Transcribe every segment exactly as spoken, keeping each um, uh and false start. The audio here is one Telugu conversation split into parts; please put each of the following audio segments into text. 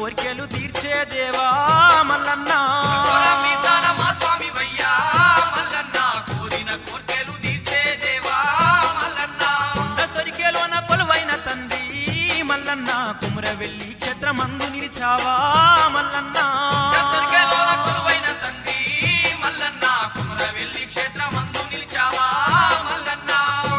కోర్కెలు తీర్చే దేవా మల్లన్న మీసాల మా స్వామి వయ్యా మల్లన్న కోరిన కోర్కెలు తీర్చే దేవా మల్లన్న కొండ సొరికెలోన కొలువైన తండ్రి మల్లన్న కుమరవెల్లి క్షేత్రమందు నిలిచావా మల్లన్న సొరికెలోన కొలువైన తండ్రి మల్లన్న కుమరవెల్లి క్షేత్రమందు నిలిచావా మల్లన్న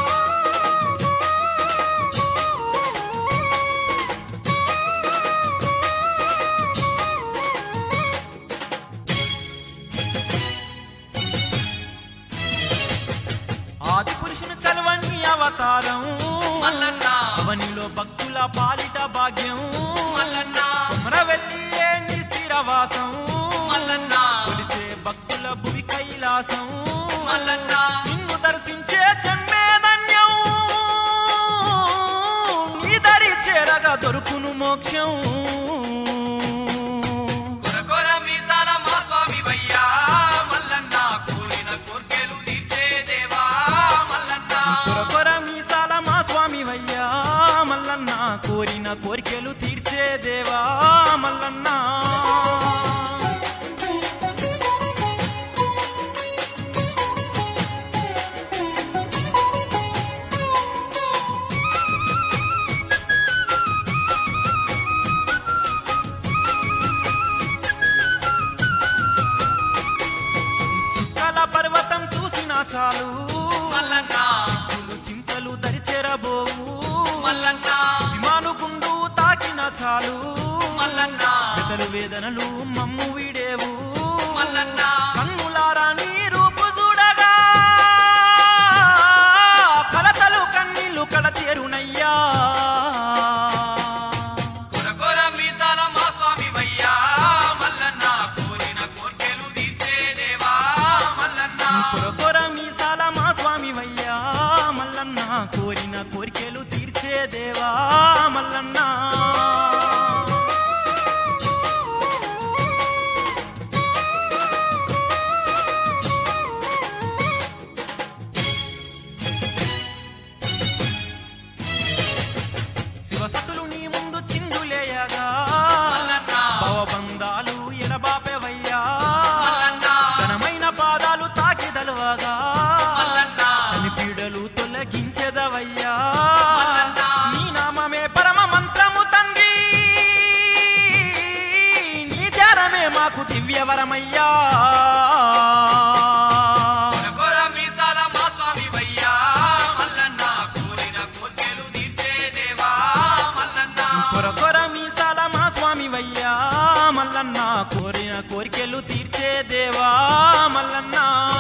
ఆది పురుషుని చలవని అవతారం మల్లన్న అవనిలో భక్తుల పాలిట భాగ్యం మల్లన్న కుమరవెల్లియే నీ స్థిరవాసం మల్లన్న కొలిచే భక్తుల భువి కైలాసం మల్లన్న నిన్ను దర్శించే జన్మే ధన్యం నీ దరి చేరగా దొరుకును మోక్షం కొరకొర మీసాల మా స్వామి వయ్యా మల్లన్న కోరిన కోర్కెలు తీర్చే దేవా మల్లన్న కొరకొర మీసాల మా స్వామి వయ్యా మల్లన్న కోరిన కోరికలు తీర్చే దేవా మల్లన్న చుక్కల పర్వతం చూసినా చాలు మల్లన్న చిక్కులు చింతలు దరిచెరబోవు మల్లన్న విమాను గుండు తాకిన చాలు మల్లన్న పెదలు వేదనలు మమ్ము వీడేవు మల్లన్న కన్నులారా నీ రూపు చూడగా కలతలు కన్నీళ్లు కడతేరునయ్యా కొరకొర మీసాల మా స్వామి వయ్యా మల్లన్న కోరిన కోర్కెలు తీర్చే దేవా మల్లన్న కొరకొర మీసాల మా స్వామి వయ్యా మల్లన్న కోరిన కోరికలు తీర్చే దేవా మల్లన్న శివసతులు నీ ముందు చిందులేయగా మల్లన్న భవబంధాలు ఎడబాపెవయ్యా మల్లన్న ఘనమైన పాదాలు తాకిదలవగా మల్లన్న చనిపీడలు తొలగించెదవయ్యా మల్లన్న నీ నామమే పరమ మంత్రము తండ్రి నీ ధ్యానమే మాకు దివ్యవరమయ్యా కొరకొర మీసాల మా స్వామి వయ్యా మల్లన్న కోరిన కోర్కెలు తీర్చే దేవా మల్లన్న కొరకొర మీసాల మా స్వామి వయ్యా మల్లన్న కోరిన కోరికలు తీర్చే దేవా మల్లన్న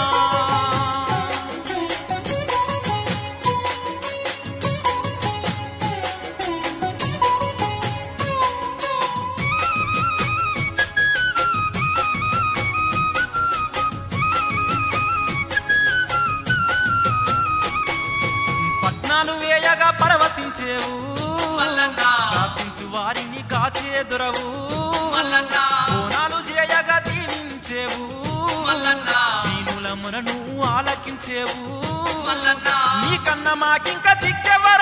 పట్నాలు వేయగా పరవశించేవు మల్లన్న ప్రార్థించు వారిని కాచేదురవు మల్లన్న కోనాలు చేయగా దీవించేవు మల్లన్న దీనుల మురను ఆలకించేవు మల్లన్న నీ కన్న మాకింక దిక్కెవరు